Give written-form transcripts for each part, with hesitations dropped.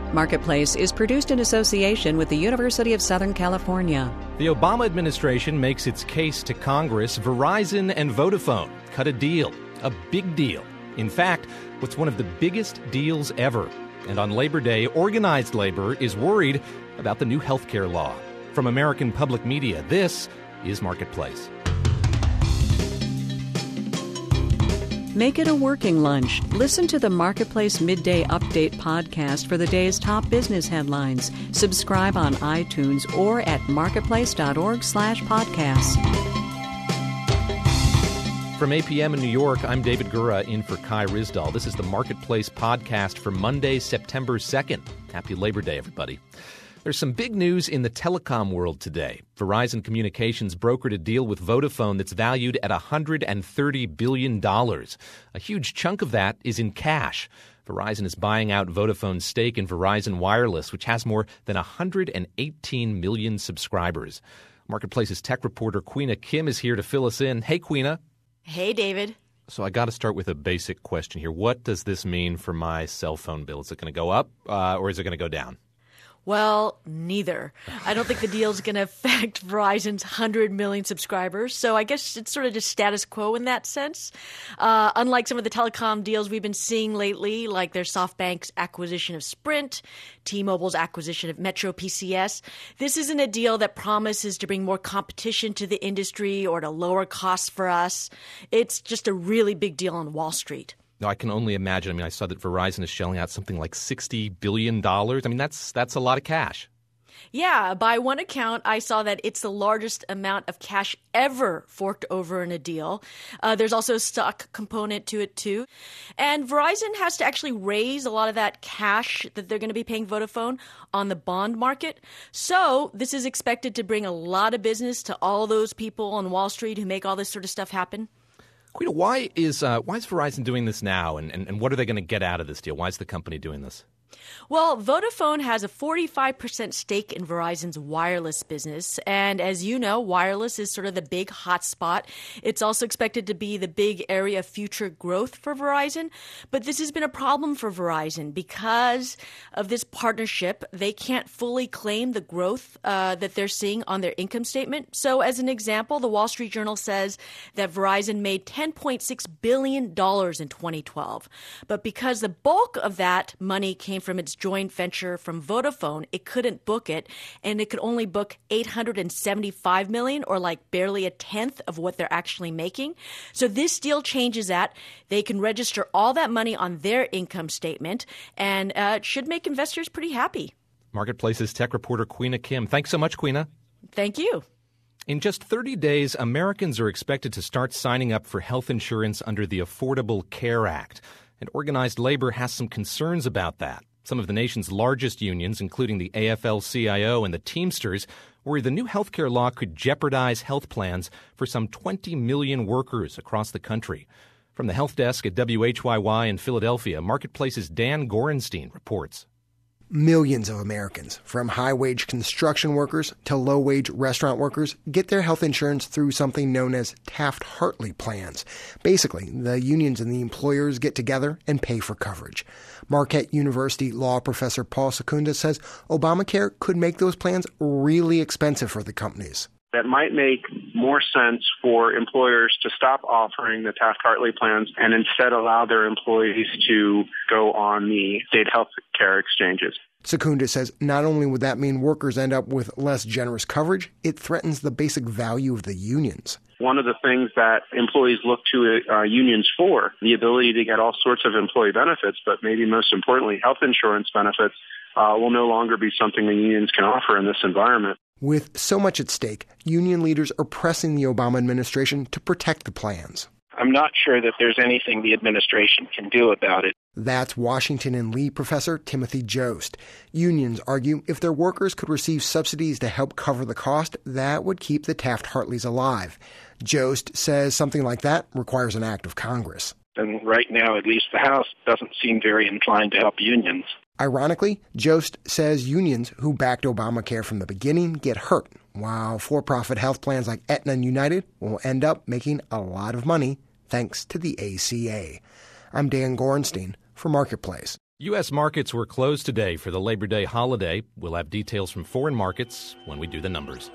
Marketplace is produced in association with the University of Southern California. The Obama administration makes its case to Congress. Verizon and Vodafone cut a deal, a big deal. In fact, what's one of the biggest deals ever. And on Labor Day, organized labor is worried about the new health care law. From American Public Media, this is Marketplace. Make it a working lunch. Listen to the Marketplace Midday Update podcast for the day's top business headlines. Subscribe on iTunes or at marketplace.org/podcasts. From APM in New York, I'm David Gura in for Kai Ryssdal. This is the Marketplace podcast for Monday, September 2nd. Happy Labor Day, everybody. There's some big news in the telecom world today. Verizon Communications brokered a deal with Vodafone that's valued at $130 billion. A huge chunk of that is in cash. Verizon is buying out Vodafone's stake in Verizon Wireless, which has more than 118 million subscribers. Marketplace's tech reporter Queena Kim is here to fill us in. Hey, Queena. Hey, David. So I got to start with a basic question here. What does this mean for my cell phone bill? Is it going to go up or is it going to go down? Well, neither. I don't think the deal is going to affect Verizon's 100 million subscribers. So I guess it's sort of just status quo in that sense. Unlike some of the telecom deals we've been seeing lately, like their SoftBank's acquisition of Sprint, T-Mobile's acquisition of Metro PCS, this isn't a deal that promises to bring more competition to the industry or to lower costs for us. It's just a really big deal on Wall Street. No, I can only imagine. I saw that Verizon is shelling out something like $60 billion. That's a lot of cash. Yeah, by one account, I saw that it's the largest amount of cash ever forked over in a deal. There's also a stock component to it, too. And Verizon has to actually raise a lot of that cash that they're going to be paying Vodafone on the bond market. So this is expected to bring a lot of business to all those people on Wall Street who make all this sort of stuff happen. Queena, why is Verizon doing this now, and what are they going to get out of this deal? Why is the company doing this? Well, Vodafone has a 45% stake in Verizon's wireless business. And as you know, wireless is sort of the big hot spot. It's also expected to be the big area of future growth for Verizon. But this has been a problem for Verizon because of this partnership. They can't fully claim the growth that they're seeing on their income statement. So as an example, the Wall Street Journal says that Verizon made $10.6 billion in 2012. But because the bulk of that money came from its joint venture from Vodafone, it couldn't book it, and it could only book $875 million, or like barely a tenth of what they're actually making. So this deal changes that. They can register all that money on their income statement, and it should make investors pretty happy. Marketplace's tech reporter Queena Kim. Thanks so much, Queena. Thank you. In just 30 days, Americans are expected to start signing up for health insurance under the Affordable Care Act. And organized labor has some concerns about that. Some of the nation's largest unions, including the AFL-CIO and the Teamsters, worry the new health care law could jeopardize health plans for some 20 million workers across the country. From the health desk at WHYY in Philadelphia, Marketplace's Dan Gorenstein reports. Millions of Americans, from high-wage construction workers to low-wage restaurant workers, get their health insurance through something known as Taft-Hartley plans. Basically, the unions and the employers get together and pay for coverage. Marquette University law professor Paul Secunda says Obamacare could make those plans really expensive for the companies. That might make more sense for employers to stop offering the Taft-Hartley plans and instead allow their employees to go on the state health care exchanges. Secunda says not only would that mean workers end up with less generous coverage, it threatens the basic value of the unions. One of the things that employees look to unions for, the ability to get all sorts of employee benefits, but maybe most importantly, health insurance benefits, will no longer be something the unions can offer in this environment. With so much at stake, union leaders are pressing the Obama administration to protect the plans. I'm not sure that there's anything the administration can do about it. That's Washington and Lee professor Timothy Jost. Unions argue if their workers could receive subsidies to help cover the cost, that would keep the Taft-Hartleys alive. Jost says something like that requires an act of Congress. And right now, at least the House doesn't seem very inclined to help unions. Ironically, Jost says unions who backed Obamacare from the beginning get hurt, while for-profit health plans like Aetna and United will end up making a lot of money thanks to the ACA. I'm Dan Gorenstein for Marketplace. U.S. markets were closed today for the Labor Day holiday. We'll have details from foreign markets when we do the numbers.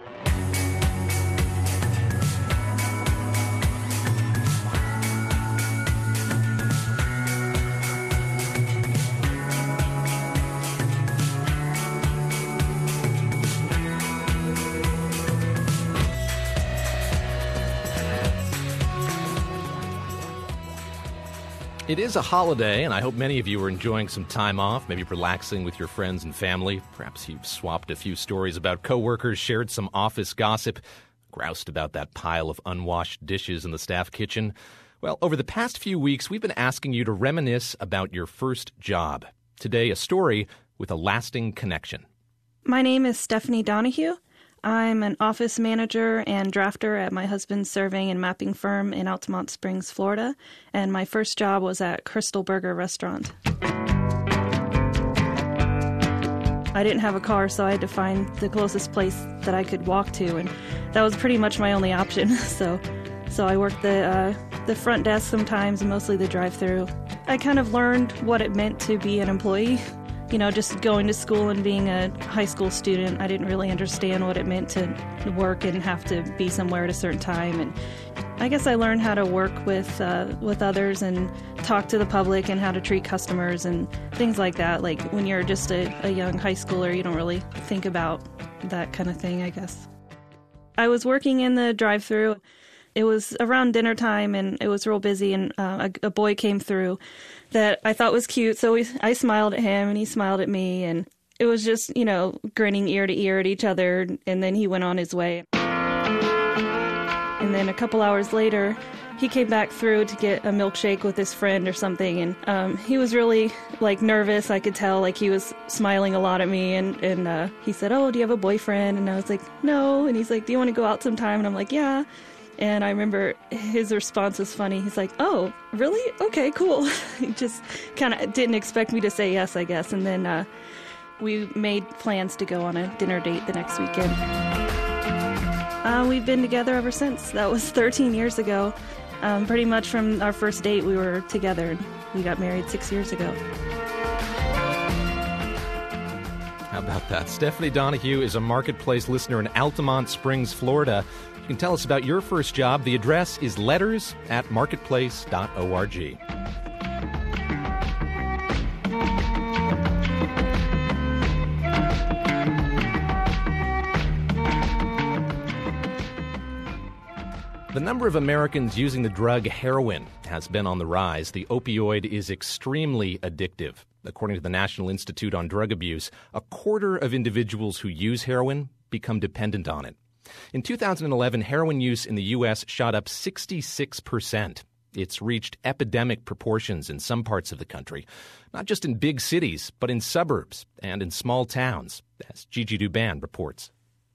It is a holiday, and I hope many of you are enjoying some time off, maybe relaxing with your friends and family. Perhaps you've swapped a few stories about coworkers, shared some office gossip, groused about that pile of unwashed dishes in the staff kitchen. Well, over the past few weeks, we've been asking you to reminisce about your first job. Today, a story with a lasting connection. My name is Stephanie Donahue. I'm an office manager and drafter at my husband's surveying and mapping firm in Altamont Springs, Florida, and my first job was at Crystal Burger Restaurant. I didn't have a car, so I had to find the closest place that I could walk to, and that was pretty much my only option. So I worked the front desk sometimes, and mostly the drive-thru. I kind of learned what it meant to be an employee. You know, just going to school and being a high school student, I didn't really understand what it meant to work and have to be somewhere at a certain time. And I guess I learned how to work with others and talk to the public and how to treat customers and things like that. Like when you're just a young high schooler, you don't really think about that kind of thing, I guess. I was working in the drive-thru. It was around dinner time, and it was real busy, and a boy came through that I thought was cute, so I smiled at him, and he smiled at me, and it was just, grinning ear to ear at each other, and then he went on his way. And then a couple hours later, he came back through to get a milkshake with his friend or something, and he was really, nervous. I could tell, he was smiling a lot at me, and he said, "Oh, do you have a boyfriend?" And I was like, "No," and he's like, "Do you want to go out sometime?" And I'm like, "Yeah." And I remember his response was funny. He's like, "Oh, really? Okay, cool." He just kind of didn't expect me to say yes, I guess. And then we made plans to go on a dinner date the next weekend. We've been together ever since. That was 13 years ago. Pretty much from our first date, we were together. We got married 6 years ago. How about that? Stephanie Donahue is a Marketplace listener in Altamont Springs, Florida. You can tell us about your first job. The address is letters@marketplace.org. The number of Americans using the drug heroin has been on the rise. The opioid is extremely addictive. According to the National Institute on Drug Abuse, a quarter of individuals who use heroin become dependent on it. In 2011, heroin use in the U.S. shot up 66%. It's reached epidemic proportions in some parts of the country, not just in big cities, but in suburbs and in small towns, as Gigi Duban reports.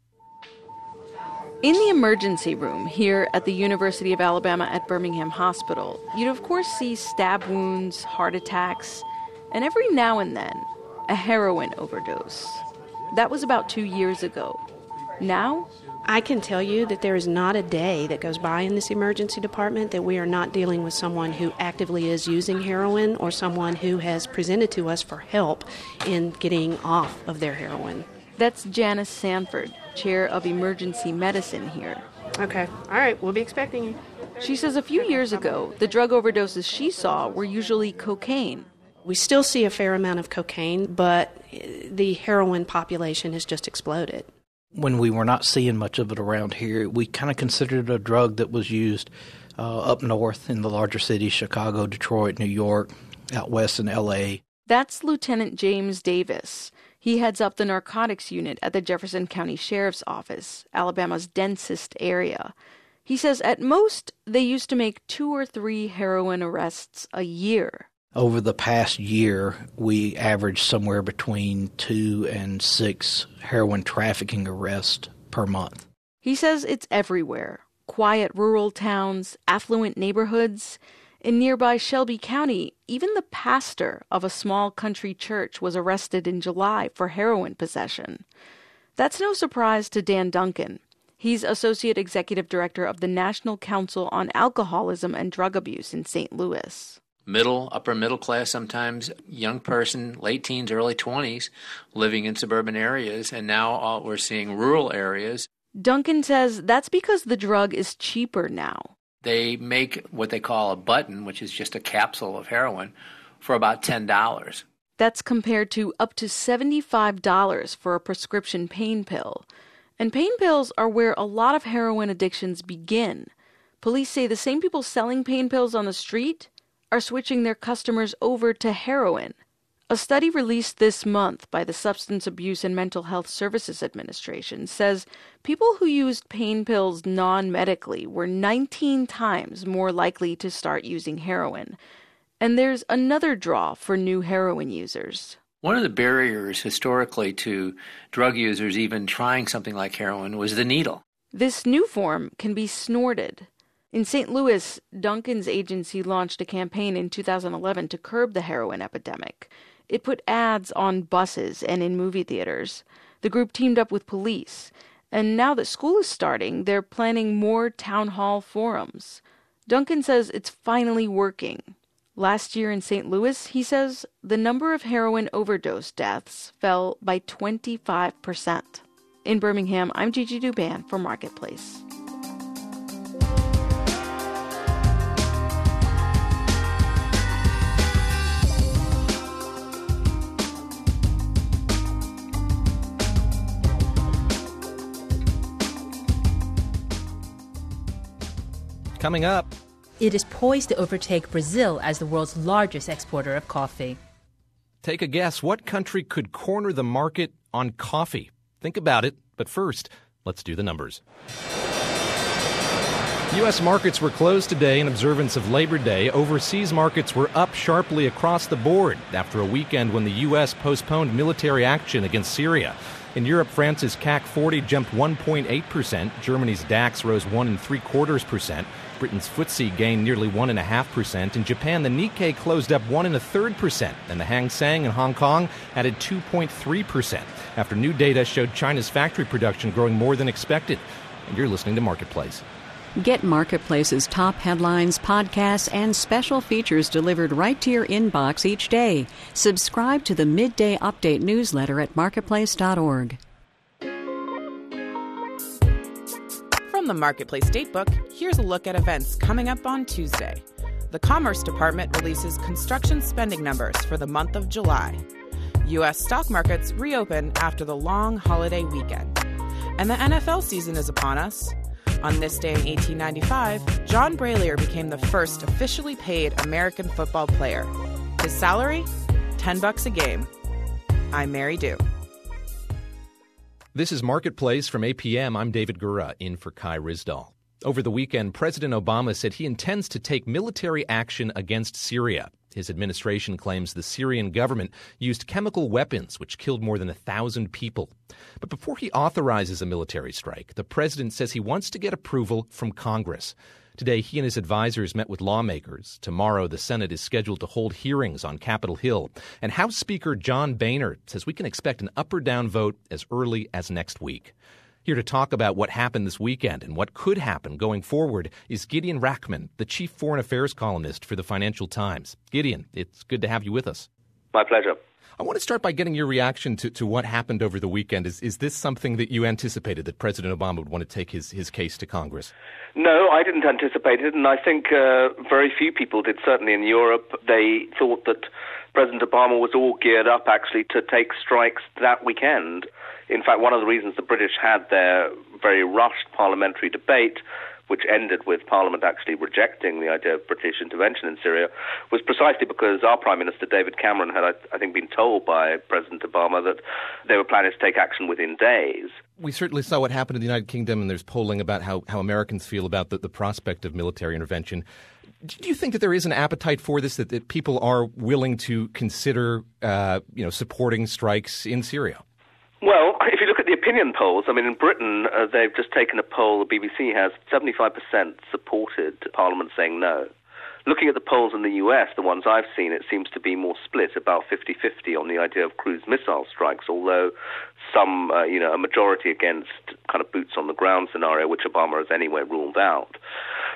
In the emergency room here at the University of Alabama at Birmingham Hospital, you'd of course see stab wounds, heart attacks, and every now and then, a heroin overdose. That was about 2 years ago. Now, I can tell you that there is not a day that goes by in this emergency department that we are not dealing with someone who actively is using heroin or someone who has presented to us for help in getting off of their heroin. That's Janice Sanford, chair of emergency medicine here. Okay. All right. We'll be expecting you. She says a few years ago, the drug overdoses she saw were usually cocaine. We still see a fair amount of cocaine, but the heroin population has just exploded. When we were not seeing much of it around here, we kind of considered it a drug that was used up north in the larger cities, Chicago, Detroit, New York, out west in L.A. That's Lieutenant James Davis. He heads up the narcotics unit at the Jefferson County Sheriff's Office, Alabama's densest area. He says at most, they used to make 2 or 3 heroin arrests a year. Over the past year, we averaged somewhere between 2 and 6 heroin trafficking arrests per month. He says it's everywhere. Quiet rural towns, affluent neighborhoods. In nearby Shelby County, even the pastor of a small country church was arrested in July for heroin possession. That's no surprise to Dan Duncan. He's Associate Executive Director of the National Council on Alcoholism and Drug Abuse in St. Louis. upper middle class, sometimes young person, late teens, early 20s, living in suburban areas. And now we're seeing rural areas. Duncan says that's because the drug is cheaper now. They make what they call a button, which is just a capsule of heroin, for about $10. That's compared to up to $75 for a prescription pain pill. And pain pills are where a lot of heroin addictions begin. Police say the same people selling pain pills on the street are switching their customers over to heroin. A study released this month by the Substance Abuse and Mental Health Services Administration says people who used pain pills non-medically were 19 times more likely to start using heroin. And there's another draw for new heroin users. One of the barriers historically to drug users even trying something like heroin was the needle. This new form can be snorted. In St. Louis, Duncan's agency launched a campaign in 2011 to curb the heroin epidemic. It put ads on buses and in movie theaters. The group teamed up with police. And now that school is starting, they're planning more town hall forums. Duncan says it's finally working. Last year in St. Louis, he says, the number of heroin overdose deaths fell by 25%. In Birmingham, I'm Gigi Douban for Marketplace. Coming up, it is poised to overtake Brazil as the world's largest exporter of coffee. Take a guess. What country could corner the market on coffee? Think about it. But first, let's do the numbers. U.S. markets were closed today in observance of Labor Day. Overseas markets were up sharply across the board after a weekend when the U.S. postponed military action against Syria. In Europe, France's CAC 40 jumped 1.8%. Germany's DAX rose 1.75%. Britain's FTSE gained nearly 1.5%. In Japan, the Nikkei closed up 1.33%, and the Hang Seng in Hong Kong added 2.3%, after new data showed China's factory production growing more than expected. And you're listening to Marketplace. Get Marketplace's top headlines, podcasts, and special features delivered right to your inbox each day. Subscribe to the Midday Update newsletter at marketplace.org. From the Marketplace Datebook, here's a look at events coming up on Tuesday. The Commerce Department releases construction spending numbers for the month of July. U.S. stock markets reopen after the long holiday weekend. And the NFL season is upon us. On this day in 1895, John Bralier became the first officially paid American football player. His salary? $10 a game. I'm Mary Dew. This is Marketplace from APM. I'm David Gura, in for Kai Ryssdal. Over the weekend, President Obama said he intends to take military action against Syria. His administration claims the Syrian government used chemical weapons which killed more than 1,000 people. But before he authorizes a military strike, the president says he wants to get approval from Congress. Today, he and his advisors met with lawmakers. Tomorrow, the Senate is scheduled to hold hearings on Capitol Hill. And House Speaker John Boehner says we can expect an up or down vote as early as next week. Here to talk about what happened this weekend and what could happen going forward is Gideon Rachman, the chief foreign affairs columnist for the Financial Times. Gideon, it's good to have you with us. My pleasure. I want to start by getting your reaction to what happened over the weekend. Is this something that you anticipated, that President Obama would want to take his case to Congress? No, I didn't anticipate it, and I think very few people did, certainly in Europe. They thought that President Obama was all geared up, actually, to take strikes that weekend. In fact, one of the reasons the British had their very rushed parliamentary debate, which ended with Parliament actually rejecting the idea of British intervention in Syria, was precisely because our Prime Minister, David Cameron, had, I think, been told by President Obama that they were planning to take action within days. We certainly saw what happened in the United Kingdom, and there's polling about how Americans feel about the prospect of military intervention. Do you think that there is an appetite for this, that people are willing to consider supporting strikes in Syria? Well, if you look at the opinion polls, I mean, in Britain, they've just taken a poll, the BBC has, 75% supported Parliament saying no. Looking at the polls in the US, the ones I've seen, it seems to be more split, about 50-50 on the idea of cruise missile strikes, although some, a majority against kind of boots on the ground scenario, which Obama has anyway ruled out.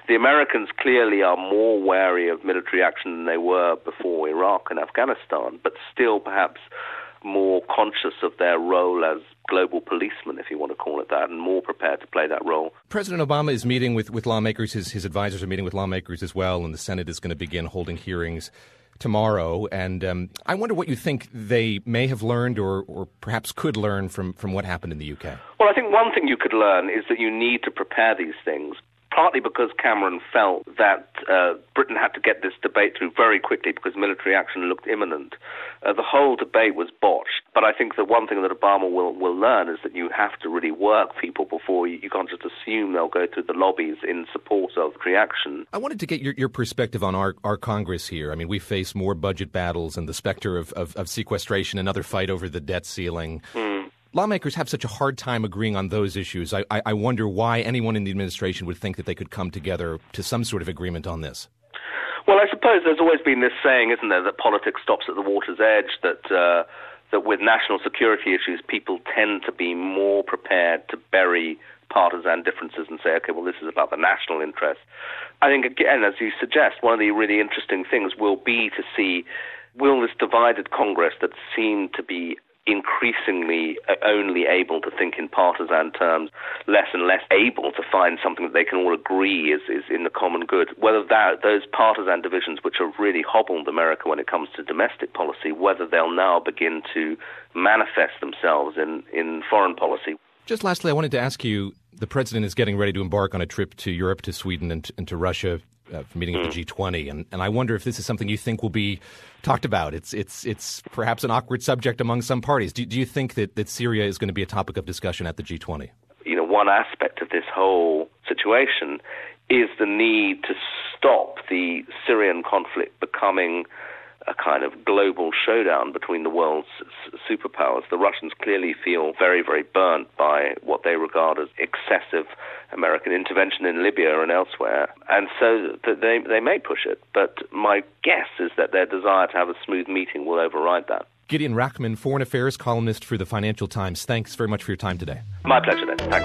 the Americans clearly are more wary of military action than they were before Iraq and Afghanistan, but still perhaps more conscious of their role as global policemen, if you want to call it that, and more prepared to play that role. President Obama is meeting with lawmakers. His advisors are meeting with lawmakers as well, and the Senate is going to begin holding hearings tomorrow. And I wonder what you think they may have learned or perhaps could learn from what happened in the UK. Well, I think one thing you could learn is that you need to prepare these things, partly because Cameron felt that Britain had to get this debate through very quickly because military action looked imminent. The whole debate was botched. But I think the one thing that Obama will learn is that you have to really work people before you can't just assume they'll go through the lobbies in support of reaction. I wanted to get your perspective on our Congress here. I mean, we face more budget battles and the specter of sequestration, another fight over the debt ceiling. Lawmakers have such a hard time agreeing on those issues. I wonder why anyone in the administration would think that they could come together to some sort of agreement on this. Well, I suppose there's always been this saying, isn't there, that politics stops at the water's edge, that with national security issues, people tend to be more prepared to bury partisan differences and say, okay, well, this is about the national interest. I think, again, as you suggest, one of the really interesting things will be to see, will this divided Congress that seemed to be increasingly only able to think in partisan terms, less and less able to find something that they can all agree is in the common good, whether those partisan divisions which have really hobbled America when it comes to domestic policy, whether they'll now begin to manifest themselves in foreign policy. Just lastly, I wanted to ask you, the president is getting ready to embark on a trip to Europe, to Sweden, and to Russia for meeting of the G20, and I wonder if this is something you think will be talked about. It's perhaps an awkward subject among some parties. Do you think that Syria is going to be a topic of discussion at the G20? You know, one aspect of this whole situation is the need to stop the Syrian conflict becoming a kind of global showdown between the world's superpowers. The Russians clearly feel very, very burnt by what they regard as excessive American intervention in Libya and elsewhere, and so they may push it. But my guess is that their desire to have a smooth meeting will override that. Gideon Rachman, foreign affairs columnist for the Financial Times. Thanks very much for your time today. My pleasure, then. Thanks.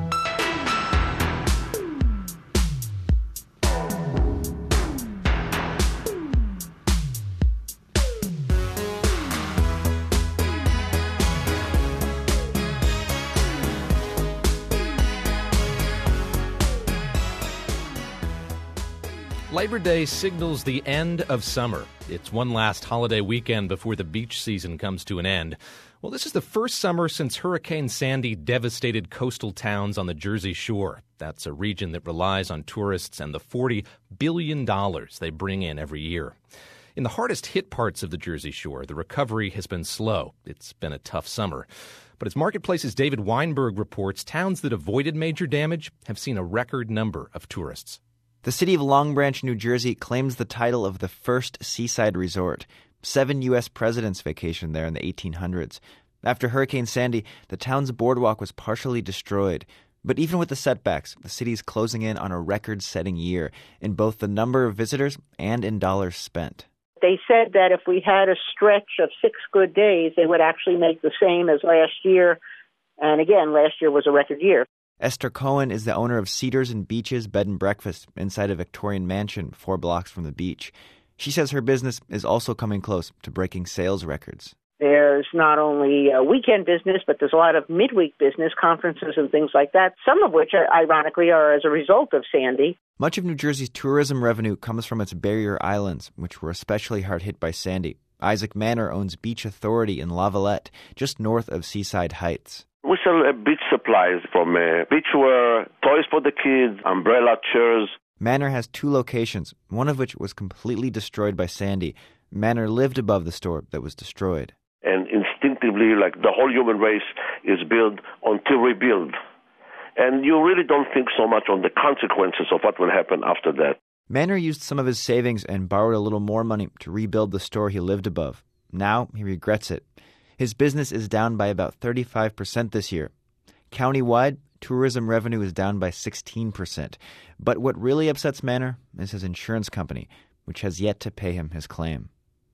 Labor Day signals the end of summer. It's one last holiday weekend before the beach season comes to an end. Well, this is the first summer since Hurricane Sandy devastated coastal towns on the Jersey Shore. That's a region that relies on tourists and the $40 billion they bring in every year. In the hardest hit parts of the Jersey Shore, the recovery has been slow. It's been a tough summer. But as Marketplace's David Weinberg reports, towns that avoided major damage have seen a record number of tourists. The city of Long Branch, New Jersey, claims the title of the first seaside resort. 7 U.S. presidents vacationed there in the 1800s. After Hurricane Sandy, the town's boardwalk was partially destroyed. But even with the setbacks, the city's closing in on a record-setting year in both the number of visitors and in dollars spent. They said that if we had a stretch of 6 good days, they would actually make the same as last year. And again, last year was a record year. Esther Cohen is the owner of Cedars and Beaches Bed and Breakfast inside a Victorian mansion 4 blocks from the beach. She says her business is also coming close to breaking sales records. There's not only weekend business, but there's a lot of midweek business, conferences and things like that, some of which, ironically, are as a result of Sandy. Much of New Jersey's tourism revenue comes from its barrier islands, which were especially hard hit by Sandy. Isaac Manor owns Beach Authority in Lavallette, just north of Seaside Heights. We sell beach supplies from beachwear, toys for the kids, umbrella chairs. Manor has 2 locations, one of which was completely destroyed by Sandy. Manor lived above the store that was destroyed. And instinctively, like the whole human race is built on to rebuild. And you really don't think so much on the consequences of what will happen after that. Manor used some of his savings and borrowed a little more money to rebuild the store he lived above. Now he regrets it. His business is down by about 35% this year. Countywide, tourism revenue is down by 16%. But what really upsets Manor is his insurance company, which has yet to pay him his claim.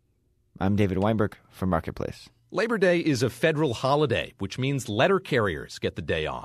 I'm David Weinberg for Marketplace. Labor Day is a federal holiday, which means letter carriers get the day off. But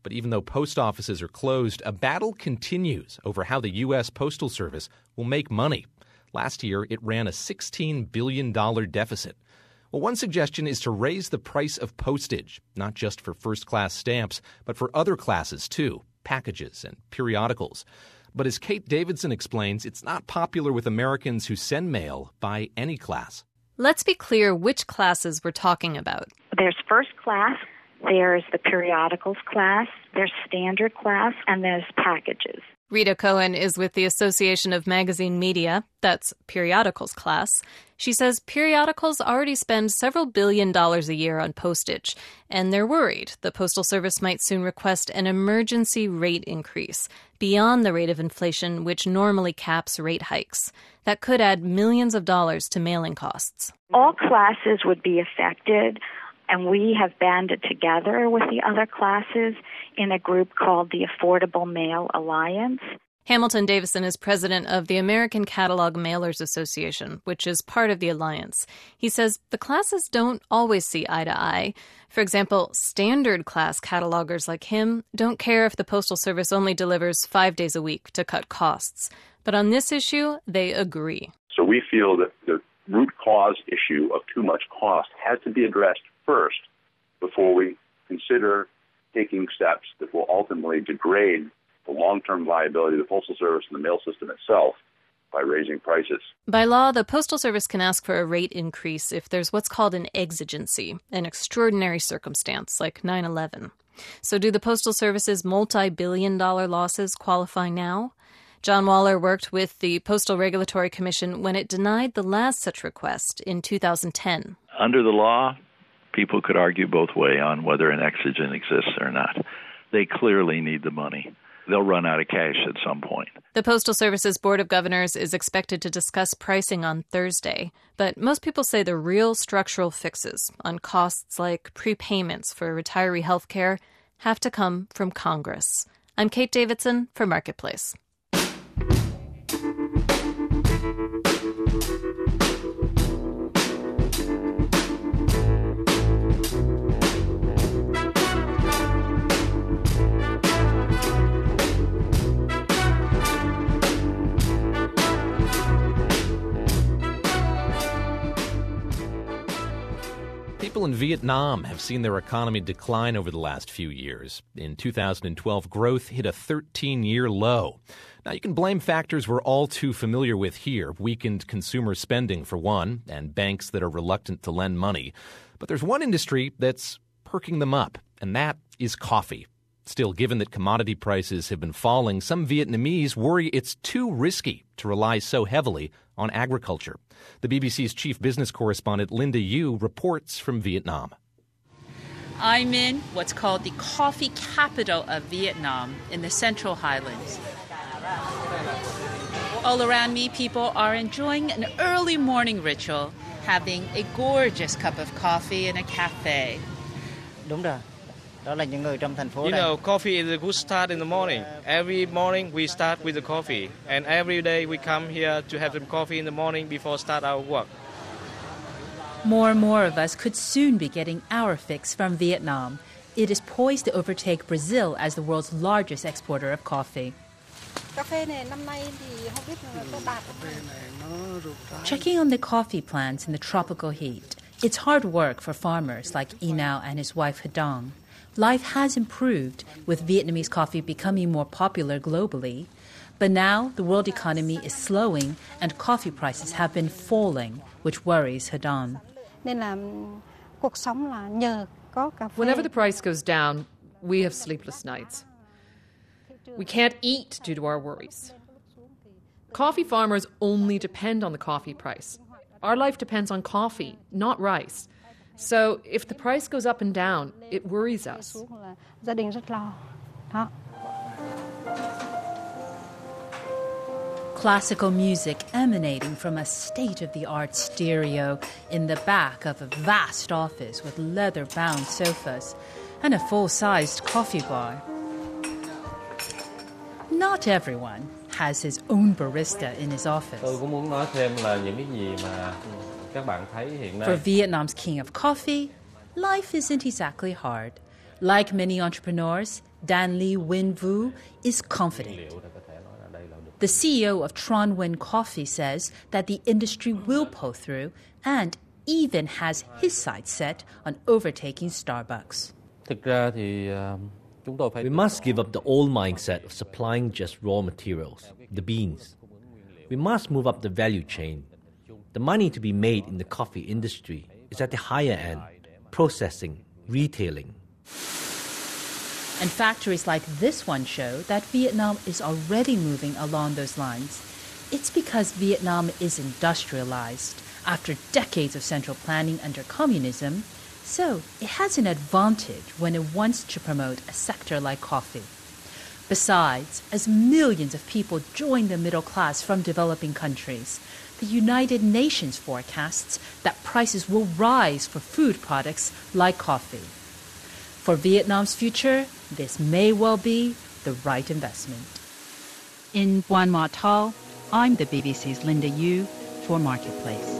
But even though post offices are closed, a battle continues over how the U.S. Postal Service will make money. Last year, it ran a $16 billion deficit. Well, one suggestion is to raise the price of postage, not just for first-class stamps, but for other classes too, packages and periodicals. But as Kate Davidson explains, it's not popular with Americans who send mail by any class. Let's be clear which classes we're talking about. There's first class, there's the periodicals class, there's standard class, and there's packages. Rita Cohen is with the Association of Magazine Media, that's periodicals class. She says periodicals already spend several $1 billion a year on postage, and they're worried the Postal Service might soon request an emergency rate increase beyond the rate of inflation, which normally caps rate hikes. That could add millions of dollars to mailing costs. All classes would be affected, and we have banded together with the other classes in a group called the Affordable Mail Alliance. Hamilton Davison is president of the American Catalog Mailers Association, which is part of the alliance. He says the classes don't always see eye to eye. For example, standard class catalogers like him don't care if the Postal Service only delivers 5 days a week to cut costs. But on this issue, they agree. So we feel that the root cause issue of too much cost has to be addressed first before we consider taking steps that will ultimately degrade the long-term viability of the Postal Service and the mail system itself by raising prices. By law, the Postal Service can ask for a rate increase if there's what's called an exigency, an extraordinary circumstance like 9/11. So do the Postal Service's multi-billion-dollar losses qualify now? John Waller worked with the Postal Regulatory Commission when it denied the last such request in 2010. Under the law, people could argue both ways on whether an exigent exists or not. They clearly need the money. They'll run out of cash at some point. The Postal Service's Board of Governors is expected to discuss pricing on Thursday, but most people say the real structural fixes on costs like prepayments for retiree health care have to come from Congress. I'm Kate Davidson for Marketplace. People in Vietnam have seen their economy decline over the last few years. In 2012, growth hit a 13-year low. Now, you can blame factors we're all too familiar with here, weakened consumer spending for one, and banks that are reluctant to lend money. But there's one industry that's perking them up, and that is coffee. Still, given that commodity prices have been falling, some Vietnamese worry it's too risky to rely so heavily on agriculture. The BBC's chief business correspondent Linda Yu reports from Vietnam. I'm in what's called the coffee capital of Vietnam in the Central Highlands. All around me, people are enjoying an early morning ritual, having a gorgeous cup of coffee in a cafe. Đúng rồi. You know, coffee is a good start in the morning. Every morning we start with the coffee. And every day we come here to have some coffee in the morning before start our work. More and more of us could soon be getting our fix from Vietnam. It is poised to overtake Brazil as the world's largest exporter of coffee. Checking on the coffee plants in the tropical heat. It's hard work for farmers like Inao and his wife Hadong. Life has improved, with Vietnamese coffee becoming more popular globally. But now the world economy is slowing and coffee prices have been falling, which worries Hadong. Whenever the price goes down, we have sleepless nights. We can't eat due to our worries. Coffee farmers only depend on the coffee price. Our life depends on coffee, not rice. So if the price goes up and down, it worries us. Classical music emanating from a state-of-the-art stereo in the back of a vast office with leather-bound sofas and a full-sized coffee bar. Not everyone has his own barista in his office. For Vietnam's king of coffee, life isn't exactly hard. Like many entrepreneurs, Dan Lee Win Vu is confident. The CEO of Tron Win Coffee says that the industry will pull through and even has his sights set on overtaking Starbucks. We must give up the old mindset of supplying just raw materials, the beans. We must move up the value chain. The money to be made in the coffee industry is at the higher end, processing, retailing. And factories like this one show that Vietnam is already moving along those lines. It's because Vietnam is industrialized after decades of central planning under communism, so it has an advantage when it wants to promote a sector like coffee. Besides, as millions of people join the middle class from developing countries, the United Nations forecasts that prices will rise for food products like coffee. For Vietnam's future, this may well be the right investment. In Buon Ma Thao, I'm the BBC's Linda Yu for Marketplace.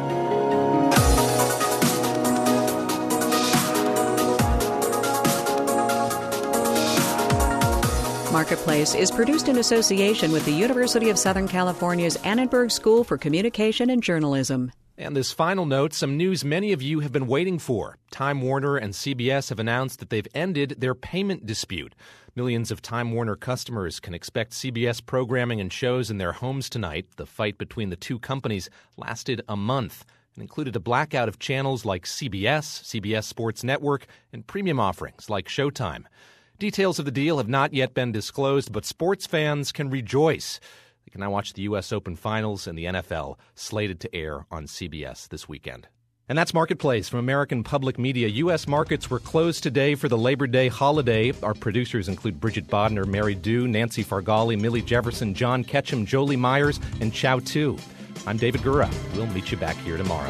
Marketplace is produced in association with the University of Southern California's Annenberg School for Communication and Journalism. And this final note, some news many of you have been waiting for. Time Warner and CBS have announced that they've ended their payment dispute. Millions of Time Warner customers can expect CBS programming and shows in their homes tonight. The fight between the two companies lasted a month and included a blackout of channels like CBS, CBS Sports Network, and premium offerings like Showtime. Details of the deal have not yet been disclosed, but sports fans can rejoice. They can now watch the U.S. Open Finals and the NFL slated to air on CBS this weekend. And that's Marketplace from American Public Media. U.S. markets were closed today for the Labor Day holiday. Our producers include Bridget Bodner, Mary Dew, Nancy Fargali, Millie Jefferson, John Ketchum, Jolie Myers, and Chow Tu. I'm David Gura. We'll meet you back here tomorrow.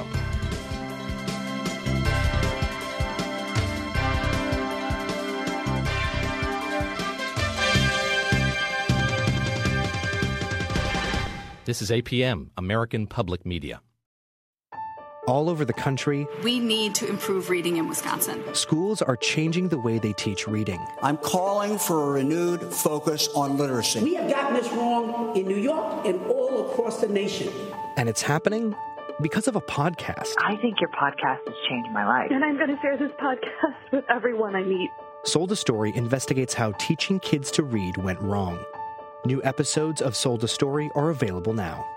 This is APM, American Public Media. All over the country, we need to improve reading in Wisconsin. Schools are changing the way they teach reading. I'm calling for a renewed focus on literacy. We have gotten this wrong in New York and all across the nation. And it's happening because of a podcast. I think your podcast has changed my life. And I'm going to share this podcast with everyone I meet. Sold a Story investigates how teaching kids to read went wrong. New episodes of Sold a Story are available now.